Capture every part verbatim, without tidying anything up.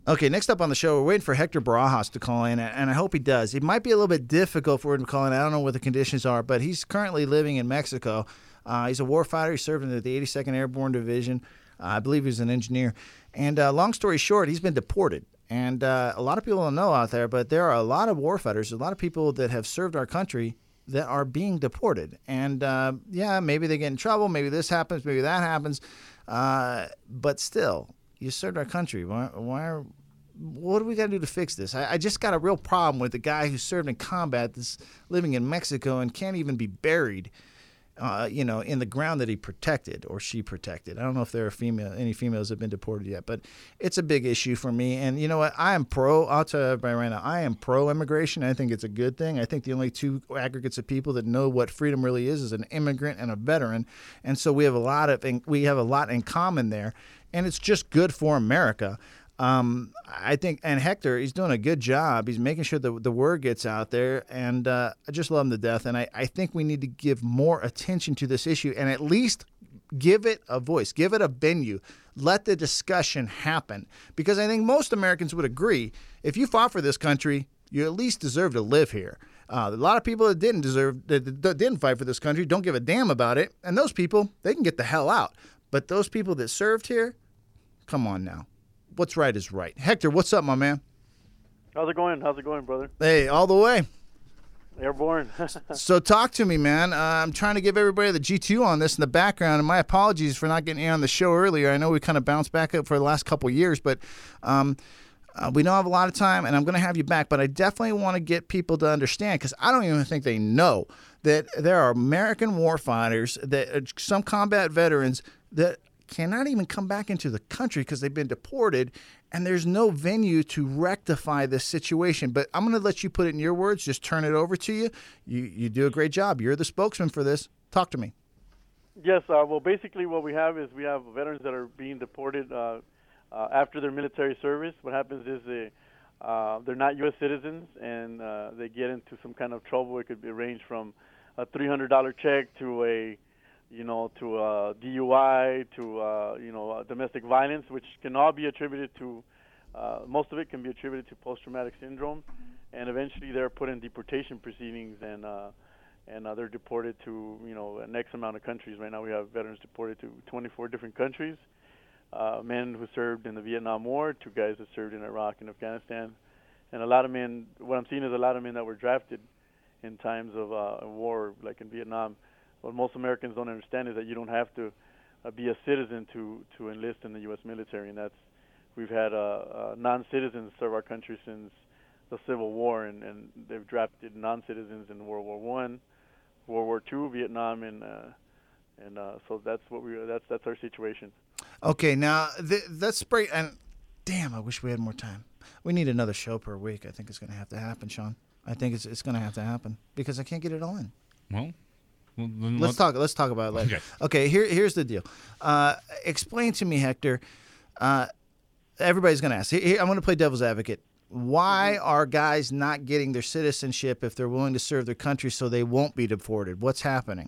Okay, next up on the show, we're waiting for Hector Barajas to call in, and I hope he does. It might be a little bit difficult for him to call in. I don't know what the conditions are, but he's currently living in Mexico. Uh, he's a warfighter. He served in the eighty-second Airborne Division. Uh, I believe he's an engineer. And uh, long story short, he's been deported. And uh, a lot of people don't know out there, but there are a lot of warfighters, a lot of people that have served our country that are being deported. And, uh, yeah, maybe they get in trouble. Maybe this happens. Maybe that happens. Uh, but still, you served our country. Why, why are, what do we got to do to fix this? I, I just got a real problem with the guy who served in combat that's living in Mexico and can't even be buried, uh, you know, in the ground that he protected or she protected. I don't know if there are female any females that have been deported yet, but it's a big issue for me. And you know what? I am pro. I'll tell everybody right now, I am pro-immigration. I think it's a good thing. I think the only two aggregates of people that know what freedom really is is an immigrant and a veteran. And so we have a lot of we have a lot in common there, and it's just good for America. Um, I think, and Hector, he's doing a good job. He's making sure that the word gets out there, and uh, I just love him to death. And I, I think we need to give more attention to this issue and at least give it a voice, give it a venue, let the discussion happen. Because I think most Americans would agree, if you fought for this country, you at least deserve to live here. Uh, a lot of people that didn't deserve, that, that didn't fight for this country, don't give a damn about it. And those people, they can get the hell out. But those people that served here, come on now. What's right is right. Hector, what's up, my man? How's it going? How's it going, brother? Hey, all the way. Airborne. So talk to me, man. Uh, I'm trying to give everybody the G two on this in the background, and my apologies for not getting you on the show earlier. I know we kind of bounced back up for the last couple of years, but um, uh, we don't have a lot of time, and I'm going to have you back. But I definitely want to get people to understand, because I don't even think they know that there are American warfighters, that uh, some combat veterans that cannot even come back into the country because they've been deported, and there's no venue to rectify this situation. But I'm going to let you put it in your words, just turn it over to you. You you do a great job. You're the spokesman for this. Talk to me. Yes, uh, well, basically what we have is we have veterans that are being deported uh, uh, after their military service. What happens is they, uh, they're not U S citizens, and uh, they get into some kind of trouble. It could be ranged from a three hundred dollars check to a you know, to uh, D U I, to, uh, you know, uh, domestic violence, which can all be attributed to, uh, most of it can be attributed to post-traumatic syndrome, and eventually they're put in deportation proceedings, and uh, and uh, they're deported to, you know, an X amount of countries. Right now we have veterans deported to twenty-four different countries, uh, men who served in the Vietnam War, two guys that served in Iraq and Afghanistan, and a lot of men, what I'm seeing is a lot of men that were drafted in times of uh, war, like in Vietnam. What most Americans don't understand is that you don't have to uh, be a citizen to, to enlist in the U S military, and that's we've had uh, uh, non-citizens serve our country since the Civil War, and, and they've drafted non-citizens in World War One, World War Two, Vietnam, and uh, and uh, so that's what we that's that's our situation. Okay, now th- let's break. And damn, I wish we had more time. We need another show per week. I think it's going to have to happen, Sean. I think it's it's going to have to happen because I can't get it all in. Well. Well, let's, let's talk. Let's talk about it later. Okay. okay here, here's the deal. Uh, explain to me, Hector. Uh, everybody's going to ask. Here, I'm going to play devil's advocate. Why mm-hmm. are guys not getting their citizenship if they're willing to serve their country so they won't be deported? What's happening?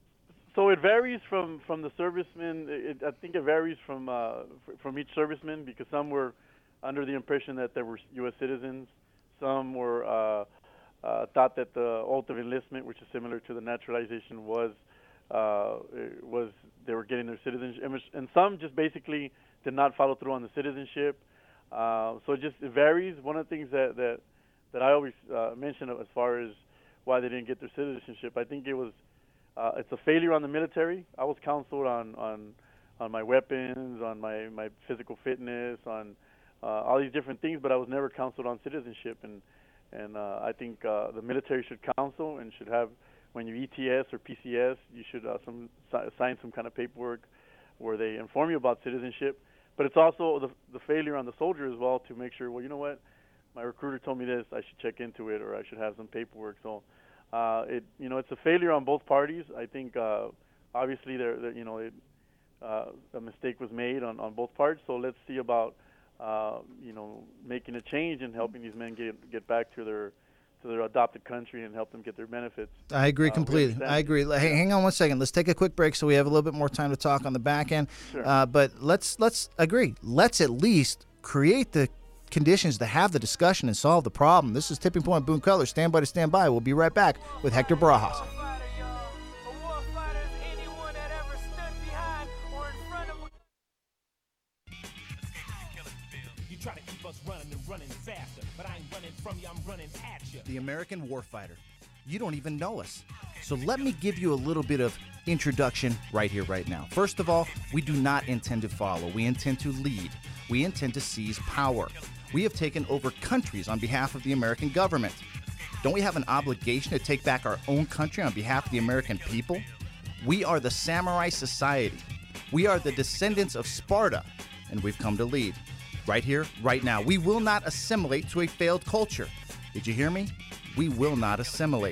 So it varies from, from the servicemen. It, I think it varies from uh, from each serviceman, because some were under the impression that they were U S citizens. Some were. Uh, Uh, thought that the oath of enlistment, which is similar to the naturalization, was uh, was they were getting their citizenship, and some just basically did not follow through on the citizenship. Uh, so it just it varies. One of the things that that, that I always uh, mention as far as why they didn't get their citizenship, I think it was uh, it's a failure on the military. I was counseled on on, on my weapons, on my, my physical fitness, on uh, all these different things, but I was never counseled on citizenship. And And uh, I think uh, the military should counsel and should have, when you E T S or P C S, you should uh, some sign some kind of paperwork where they inform you about citizenship. But it's also the, the failure on the soldier as well to make sure, well, you know what, my recruiter told me this, I should check into it, or I should have some paperwork. So, uh, it you know, it's a failure on both parties. I think uh, obviously there, there you know, it, uh, a mistake was made on, on both parts. So let's see about. Uh, you know, making a change and helping these men get get back to their to their adopted country and help them get their benefits. I agree completely. Uh, I agree. Hey, hang on one second. Let's take a quick break so we have a little bit more time to talk on the back end. Sure. Uh, but let's let's agree. Let's at least create the conditions to have the discussion and solve the problem. This is Tipping Point Boone Cutler. Stand by to stand by. We'll be right back with Hector Barajas. The American Warfighter. You don't even know us. So let me give you a little bit of introduction right here, right now. First of all, we do not intend to follow. We intend to lead. We intend to seize power. We have taken over countries on behalf of the American government. Don't we have an obligation to take back our own country on behalf of the American people? We are the Samurai Society. We are the descendants of Sparta, and we've come to lead. Right here, right now. We will not assimilate to a failed culture. Did you hear me? We will not assimilate.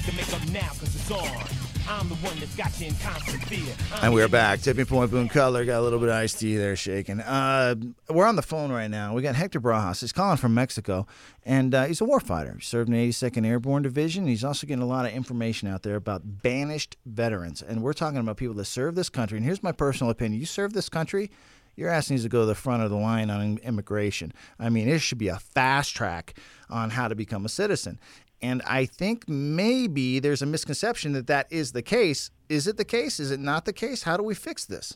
And we're back. Tipping Point Boone Cutler. Got a little bit of iced tea there shaking. Uh, we're on the phone right now. We got Hector Barajas. He's calling from Mexico, and uh, he's a warfighter. He served in the eighty-second Airborne Division. He's also getting a lot of information out there about banished veterans, and we're talking about people that serve this country. And here's my personal opinion. You serve this country, your ass needs to go to the front of the line on immigration. I mean, it should be a fast track on how to become a citizen. And I think maybe there's a misconception that that is the case. Is it the case? Is it not the case? How do we fix this?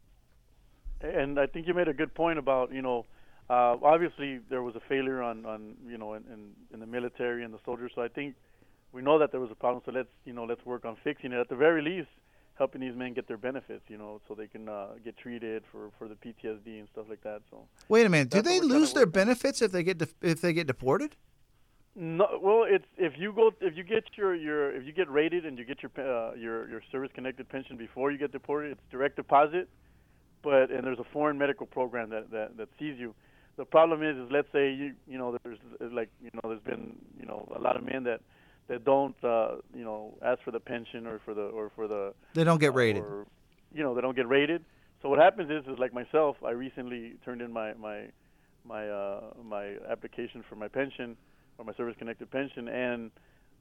And I think you made a good point about, you know, uh, obviously there was a failure on, on you know, in, in, in the military and the soldiers. So I think we know that there was a problem. So let's, you know, let's work on fixing it. At the very least, helping these men get their benefits, you know, so they can uh, get treated for, for the P T S D and stuff like that. So wait a minute, do they lose their benefits if they get de- if they get deported? No, well, it's if you go if you get your, your if you get rated and you get your uh, your your service connected pension before you get deported, it's direct deposit. But and there's a foreign medical program that, that, that sees you. The problem is, is let's say you you know there's like you know there's been you know a lot of men that that don't uh, you know ask for the pension or for the or for the they don't get rated. Uh, or, you know they don't get rated. So what happens is is like myself, I recently turned in my my my uh, my application for my pension. Or my service-connected pension, and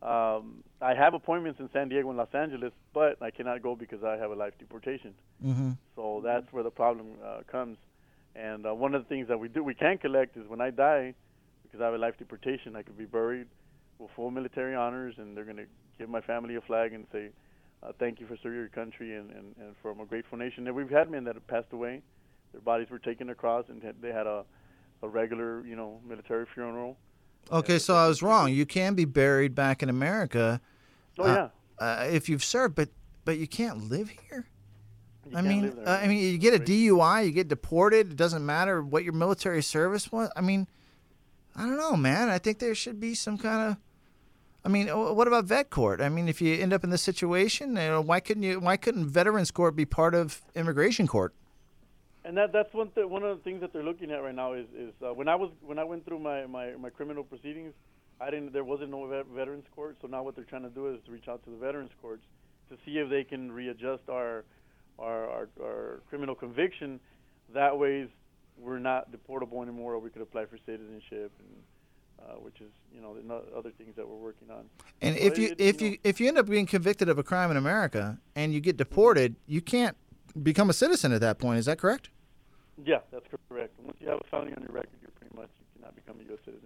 um, I have appointments in San Diego and Los Angeles, but I cannot go because I have a life deportation. Mm-hmm. So that's where the problem uh, comes. And uh, one of the things that we do, we can collect is when I die, because I have a life deportation, I could be buried with full military honors, and they're going to give my family a flag and say, uh, thank you for serving your country and, and, and from a grateful nation. And we've had men that have passed away. Their bodies were taken across, and had, they had a, a regular, you know, military funeral. Okay, so I was wrong. You can be buried back in America. Oh yeah. Uh, uh, if you've served, but but you can't live here. You I can't mean, live there, uh, right? I mean, you get a D U I, you get deported. It doesn't matter what your military service was. I mean, I don't know, man. I think there should be some kind of. I mean, what about vet court? I mean, if you end up in this situation, you know, why couldn't you? Why couldn't Veterans Court be part of immigration court? And that that's one th- one of the things that they're looking at right now is is uh, when I was when I went through my, my, my criminal proceedings, I didn't there wasn't no vet- veterans court. So now what they're trying to do is to reach out to the veterans courts to see if they can readjust our our our, our criminal conviction. That way, we're not deportable anymore, or we could apply for citizenship, and uh, which is you know the other things that we're working on. And so if you it, if you, know, you if you end up being convicted of a crime in America and you get deported, you can't become a citizen at that point. Is that correct? Yeah, that's correct. Once you have a felony on your record, you're pretty much you cannot become a U S citizen.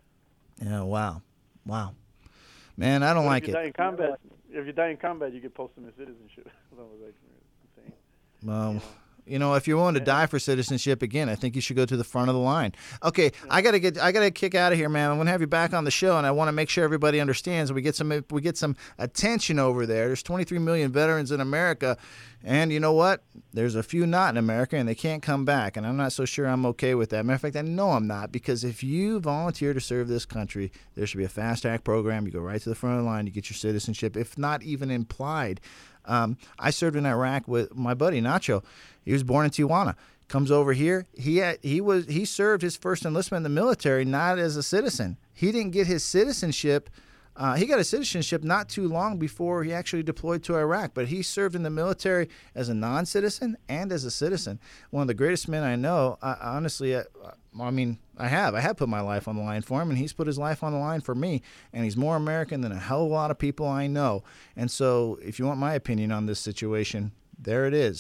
Yeah. Wow. Wow. Man, I don't but like if you it. Die in combat, if you die in combat, you get posthumous citizenship. That was like insane. Well, you know. you know, if you're willing to die for citizenship, again, I think you should go to the front of the line. Okay, I gotta get, I gotta kick out of here, man. I'm gonna have you back on the show, and I want to make sure everybody understands. We get some, we get some attention over there. There's twenty-three million veterans in America, and you know what? There's a few not in America, and they can't come back. And I'm not so sure I'm okay with that. Matter of fact, I know I'm not, because if you volunteer to serve this country, there should be a fast track program. You go right to the front of the line, you get your citizenship, if not even implied. Um, I served in Iraq with my buddy Nacho. He was born in Tijuana. Comes over here. He had, he was he served his first enlistment in the military not as a citizen. He didn't get his citizenship. Uh, he got his citizenship not too long before he actually deployed to Iraq. But he served in the military as a non-citizen and as a citizen. One of the greatest men I know. I, honestly, I, I mean, I have. I have put my life on the line for him, and he's put his life on the line for me. And he's more American than a hell of a lot of people I know. And so if you want my opinion on this situation, there it is.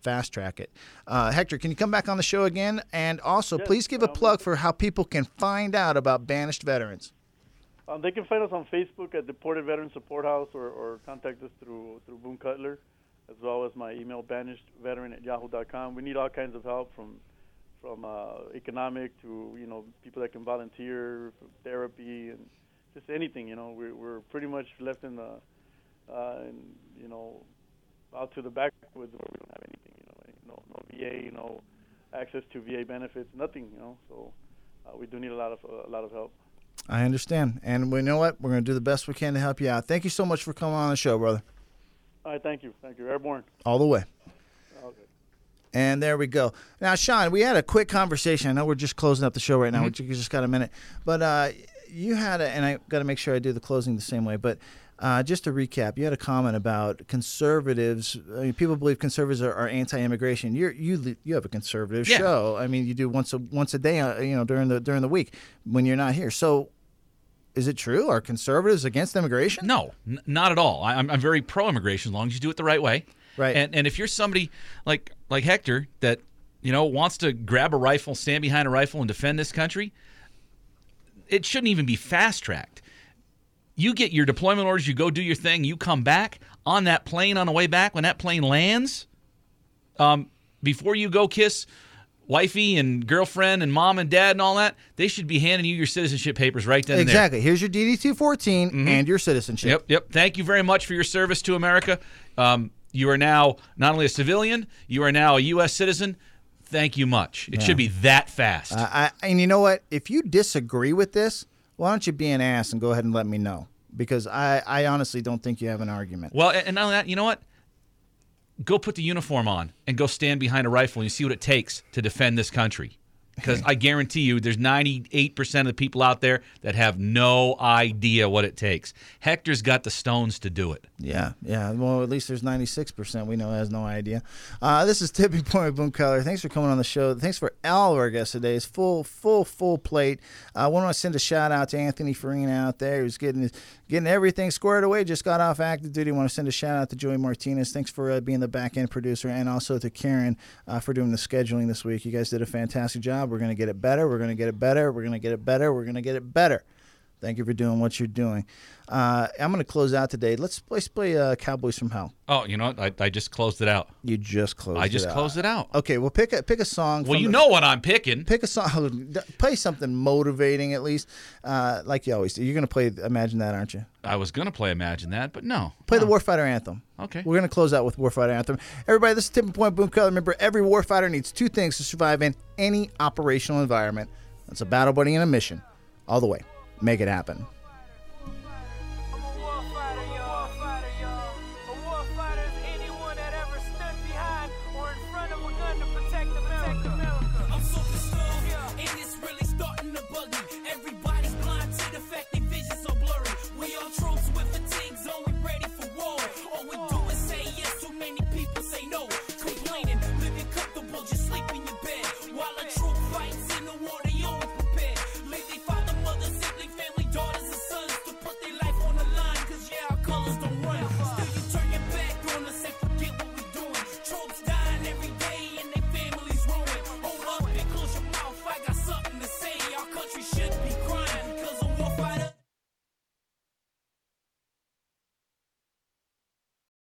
fast track it. Uh, Hector, can you come back on the show again? And also, Yes, please give a um, plug for how people can find out about Banished Veterans. Um, they can find us on Facebook at Deported Veteran Support House, or, or contact us through through Boone Cutler, as well as my email, banishedveteran at yahoo dot com. We need all kinds of help, from from uh, economic to, you know, people that can volunteer, therapy, and just anything. You know, we're we're pretty much left in the, uh, in, you know, out to the backwoods where we don't have anything. You know, no, no V A, you know, access to V A benefits, nothing. You know, so uh, we do need a lot of uh, a lot of help. I understand. And we know what? We're going to do the best we can to help you out. Thank you so much for coming on the show, brother. All right, thank you. Thank you. Airborne. All the way. Okay. And there we go. Now, Sean, we had a quick conversation. I know we're just closing up the show right now. Mm-hmm. We just got a minute. But uh, you had a, and I got to make sure I do the closing the same way, but uh, just to recap, you had a comment about conservatives. I mean, people believe conservatives are, are anti-immigration. You're, you you have a conservative yeah. show. I mean, you do once a once a day, uh, you know, during the during the week when you're not here. So, is it true? Are conservatives against immigration? No, n- not at all. I, I'm I'm very pro-immigration as long as you do it the right way. Right. And and if you're somebody like like Hector that, you know, wants to grab a rifle, stand behind a rifle, and defend this country, it shouldn't even be fast-tracked. You get your deployment orders, you go do your thing, you come back on that plane on the way back. When that plane lands, um, before you go kiss wifey and girlfriend and mom and dad and all that, they should be handing you your citizenship papers right then and there. Exactly. Here's your D D two fourteen mm-hmm. and your citizenship. Yep, yep. Thank you very much for your service to America. Um, you are now not only a civilian, you are now a U S citizen. Thank you much. It yeah. should be that fast. Uh, I, and you know what? If you disagree with this, why don't you be an ass and go ahead and let me know? Because I, I honestly don't think you have an argument. Well, and not only that, you know what? Go put the uniform on and go stand behind a rifle and you see what it takes to defend this country. Because I guarantee you there's ninety-eight percent of the people out there that have no idea what it takes. Hector's got the stones to do it. Yeah, yeah. Well, at least there's ninety-six percent we know has no idea. Uh, this is Tipping Point with Boone Cutler. Thanks for coming on the show. Thanks for all of our guests today. It's full, full, full plate. I uh, want to send a shout out to Anthony Farina out there who's getting his, getting everything squared away. Just got off active duty. I want to send a shout out to Joey Martinez. Thanks for uh, being the back end producer, and also to Karen uh, for doing the scheduling this week. You guys did a fantastic job. We're going to get it better. We're going to get it better. We're going to get it better. We're going to get it better. Thank you for doing what you're doing. Uh, I'm going to close out today. Let's, let's play uh, Cowboys from Hell. Oh, you know what? I, I just closed it out. You just closed it out. I just out. closed it out. Okay, well, pick a, pick a song. Well, from you the, know what I'm picking. Pick a song. Play something motivating at least, uh, like you always do. You're going to play Imagine That, aren't you? I was going to play Imagine That, but no. Play no. the Warfighter Anthem. Okay. We're going to close out with Warfighter Anthem. Everybody, this is Tipping Point Boone Cutler. Remember, every warfighter needs two things to survive in any operational environment. That's a battle buddy and a mission. All the way. Make it happen.